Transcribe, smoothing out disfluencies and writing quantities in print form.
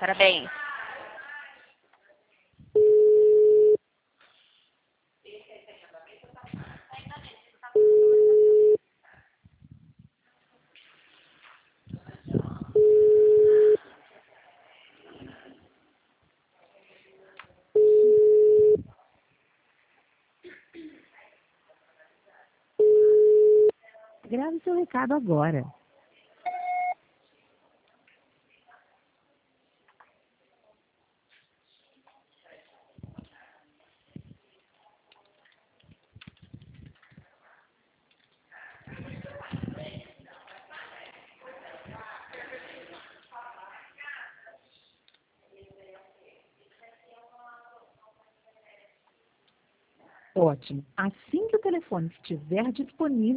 Parabéns. Grave seu recado agora. Ótimo. Assim que o telefone estiver disponível,